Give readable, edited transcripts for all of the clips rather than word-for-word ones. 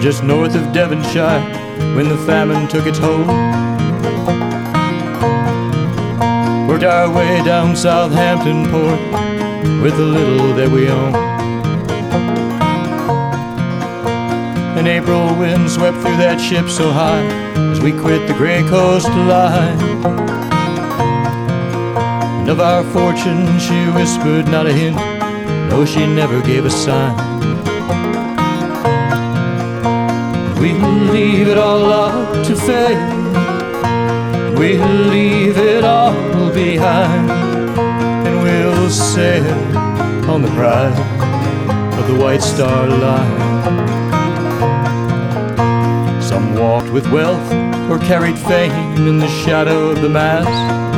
just north of Devonshire, when the famine took its hold. Worked our way down Southampton Port with the little that we own. An April wind swept through that ship so high as we quit the grey coastline. And of our fortune she whispered not a hint, no, she never gave a sign. We'll leave it all up to fate, we'll leave it all behind, and we'll sail on the pride of the White Star Line. Some walked with wealth or carried fame in the shadow of the mast.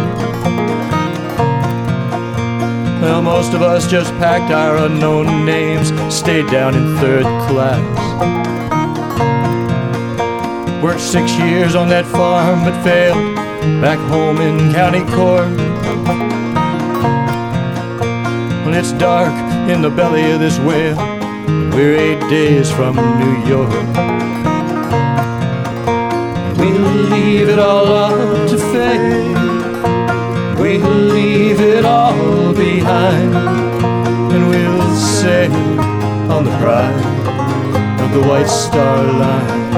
Well, most of us just packed our unknown names, stayed down in third class. Worked 6 years on that farm but failed back home in County Cork. When it's dark in the belly of this whale, we're 8 days from New York. We'll leave it all up to fate, we'll leave it all behind, and we'll sail on the pride of the White Star Line.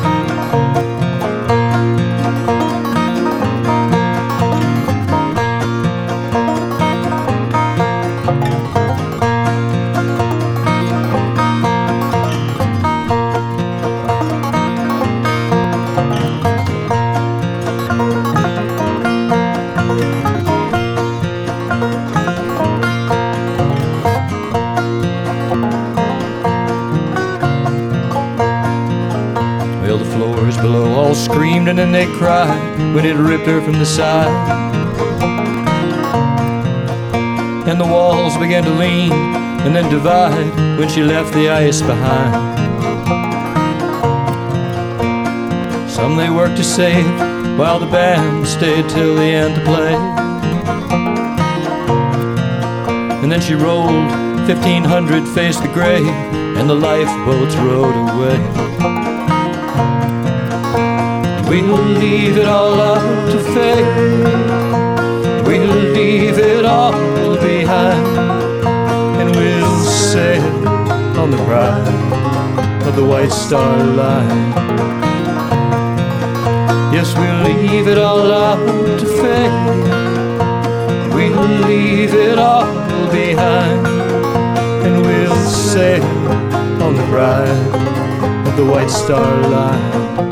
Well, the floors below all screamed and then they cried when it ripped her from the side. And the walls began to lean and then divide when she left the ice behind. Some they worked to save while the band stayed till the end to play. And then she rolled 1,500, faced the grave, and the lifeboats rowed away. We'll leave it all up to fate, we'll leave it all behind, and we'll sail on the pride of the White Star Line. Yes, we'll leave it all up to fate, we'll leave it all behind, and we'll sail on the pride of the White Star Line.